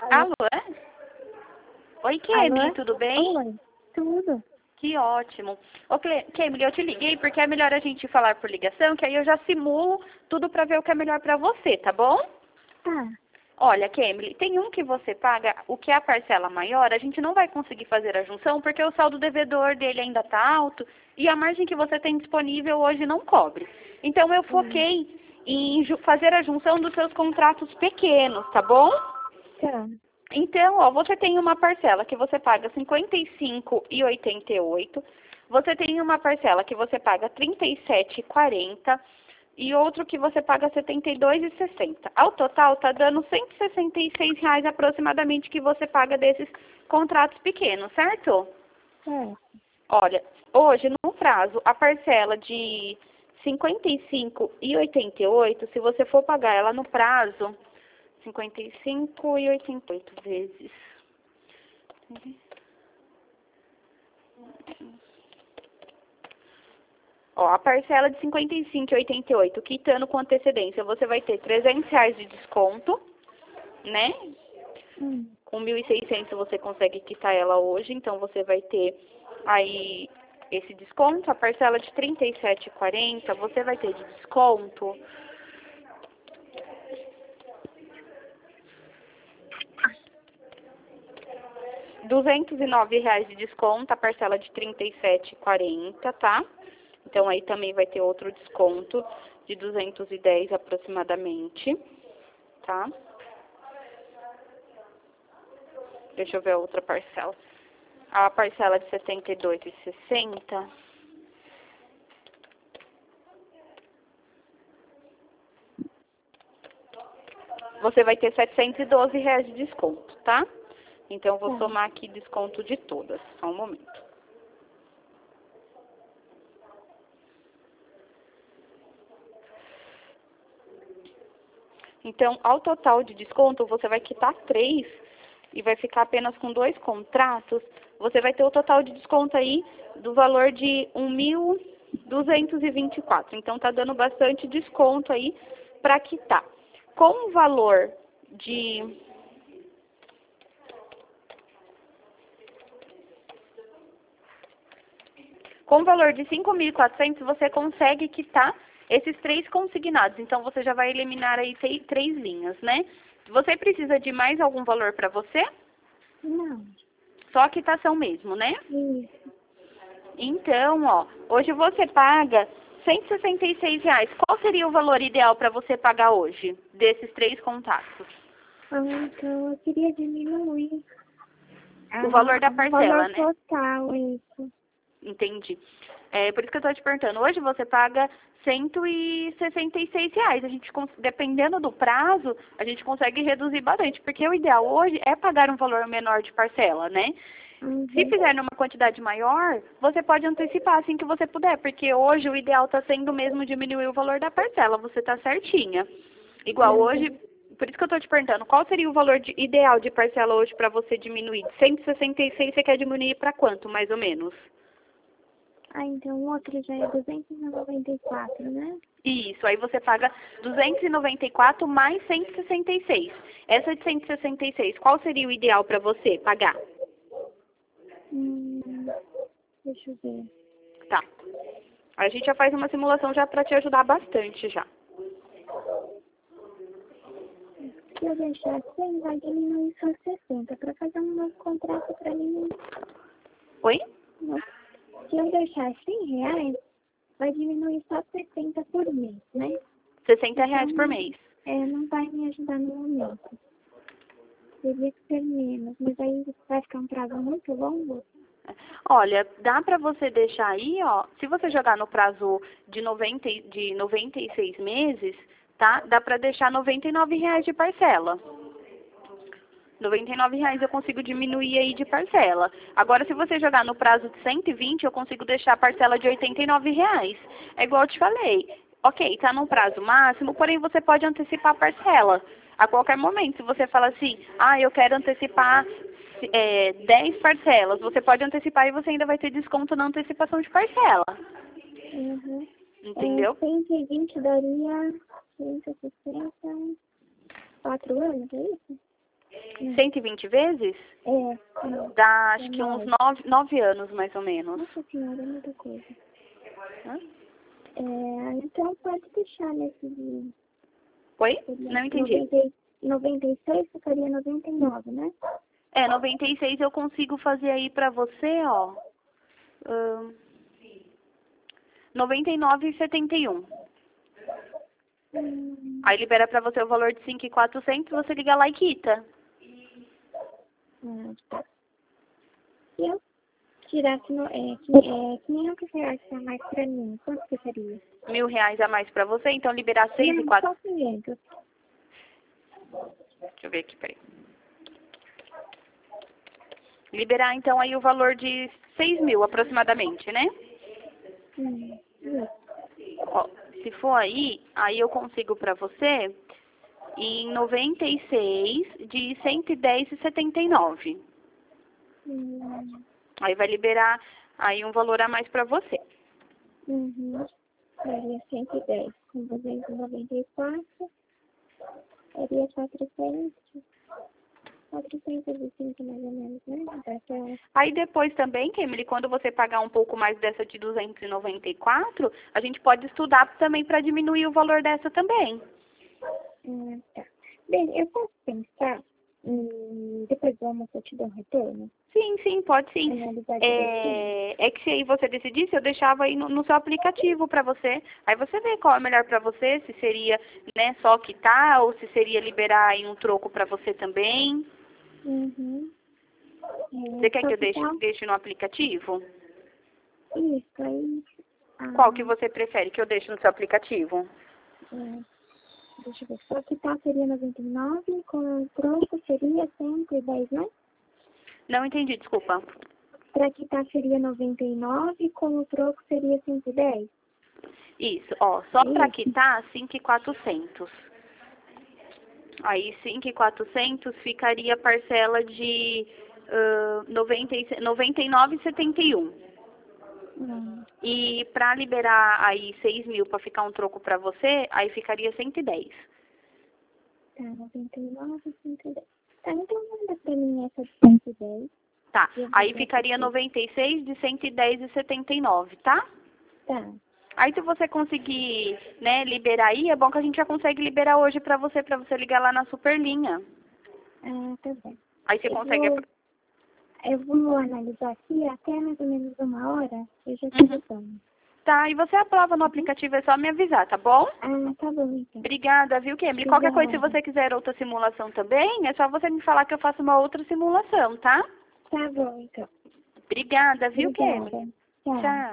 Alô? Oi, Kemily, Alô? tudo bem? Oi, tudo. Que ótimo. Ô, Kemily, eu te liguei porque é melhor a gente falar por ligação, que aí eu já simulo tudo pra ver o que é melhor pra você, tá bom? Tá. Olha, Kemily, tem um que você paga, o que é a parcela maior, a gente não vai conseguir fazer a junção porque o saldo devedor dele ainda tá alto e a margem que você tem disponível hoje não cobre. Então eu foquei em fazer a junção dos seus contratos pequenos, tá bom? Tá. Então, ó, você tem uma parcela que você paga R$ 55,88. Você tem uma parcela que você paga R$ 37,40 e outro que você paga R$ 72,60. Ao total, tá dando R$ 166 aproximadamente que você paga desses contratos pequenos, certo? É. Olha, hoje no prazo, a parcela de R$ 55,88, se você for pagar ela no prazo 55,88 vezes. Ó, a parcela de 55,88, quitando com antecedência, você vai ter R$ 300 de desconto, né? Com 1.600 você consegue quitar ela hoje, então você vai ter aí esse desconto. A parcela de R$ 37,40 você vai ter de desconto R$ 209 de desconto, a parcela de R$ 37,40, tá? Então aí também vai ter outro desconto de 210 aproximadamente, tá? Deixa eu ver a outra parcela. A parcela de R$ 72,60. Você vai ter R$ 712 de desconto, tá? Então eu vou somar aqui desconto de todas. Só um momento. Então, ao total de desconto, você vai quitar 3 e vai ficar apenas com 2 contratos. Você vai ter o total de desconto aí do valor de 1.224. Então, tá dando bastante desconto aí para quitar. Com o valor de... Com o valor de 5.400, você consegue quitar esses 3 consignados. Então, você já vai eliminar aí 3 linhas, né? Você precisa de mais algum valor para você? Não. Só a quitação mesmo, né? Isso. Então, ó, hoje você paga R$ 166. Qual seria o valor ideal para você pagar hoje, desses 3 contatos? Então eu queria diminuir O valor da o parcela, valor né? total, isso. Entendi. É por isso que eu estou te perguntando. Hoje você paga R$ 166. A gente, dependendo do prazo, a gente consegue reduzir bastante, porque o ideal hoje é pagar um valor menor de parcela, né? Se fizer numa quantidade maior, você pode antecipar assim que você puder, porque hoje o ideal está sendo mesmo diminuir o valor da parcela, você está certinha. Igual hoje, por isso que eu estou te perguntando, qual seria o valor ideal de parcela hoje para você diminuir? De 166 você quer diminuir para quanto, mais ou menos? Então o outro já é 294, né? Isso, aí você paga 294 mais 166. Essa de 166, qual seria o ideal para você pagar? Deixa eu ver. Tá. A gente já faz uma simulação já para te ajudar bastante já. Se eu deixar 100, vai diminuir só 60, para fazer um novo contrato para mim. Oi? Se eu deixar R$ 100, vai diminuir só 60 por mês, né? R$ 60 por mês. Não vai me ajudar no momento. Teria que ser menos, mas aí vai ficar um prazo muito longo. Olha, dá para você deixar aí, ó, se você jogar no prazo de 96 meses, tá? Dá para deixar R$ 99 de parcela. R$ 99 eu consigo diminuir aí de parcela. Agora, se você jogar no prazo de 120, eu consigo deixar a parcela de R$ 89. É igual eu te falei. Ok, tá num prazo máximo, porém você pode antecipar a parcela a qualquer momento. Se você fala assim, eu quero antecipar 10 parcelas, você pode antecipar e você ainda vai ter desconto na antecipação de parcela. Entendeu? 120 daria 160, 4 anos, é isso? 120 vezes? É, Dá, acho que uns 9 anos, mais ou menos. Nossa senhora, é muita coisa. Hã? Então pode deixar nesse dia. Oi? Não entendi. 96 ficaria 99, né? 96 eu consigo fazer aí pra você, ó. 99,71. Aí libera pra você o valor de 5.400, você liga lá e quita. Tá. Se eu tirasse R$500 a mais pra mim, quanto que seria? R$1.000 a mais pra você, então liberar 6.400. Só 500. Deixa eu ver aqui, peraí. Liberar então aí o valor de 6.000 aproximadamente, né? Ó, se for aí eu consigo pra você em 96 de 110,79. Aí vai liberar aí um valor a mais pra você. Daria 110 com 294, daria 405 mais ou menos, né? Aí depois também, Kemily, quando você pagar um pouco mais dessa de 294, a gente pode estudar também para diminuir o valor dessa também. Tá. Bem, eu posso pensar, depois do almoço eu te dou um retorno? Sim, pode sim. É que se aí você decidisse, eu deixava aí no seu aplicativo para você. Aí você vê qual é melhor para você, se seria, né, só quitar ou se seria liberar aí um troco para você também. Você quer que eu deixe no aplicativo? Isso, aí... Qual que você prefere que eu deixe no seu aplicativo? Deixa eu ver. Só quitar seria 99, com o troco seria 110, né? Não entendi, desculpa. Para quitar seria 99, com o troco seria 110? Isso, ó, só para quitar 5.400. Aí 5.400 ficaria a parcela de 99,71. E para liberar aí 6.000 para ficar um troco para você, aí ficaria 110. Tá, 99, 110. Tá, então manda para mim essa de 110. Tá, aí ficaria 96 de 110,79, tá? Tá. Aí se você conseguir, né, liberar aí, é bom que a gente já consegue liberar hoje para você ligar lá na Superlinha. Tá bem. Aí você consegue... Eu vou analisar aqui, até mais ou menos 1 hora, eu já te retorno. Tá, e você aprova no aplicativo, é só me avisar, tá bom? Tá bom, então. Obrigada, viu, Kemily? Qualquer coisa, se você quiser outra simulação também, é só você me falar que eu faço uma outra simulação, tá? Tá bom, então. Obrigada, viu, Kemily? Tchau. Tchau.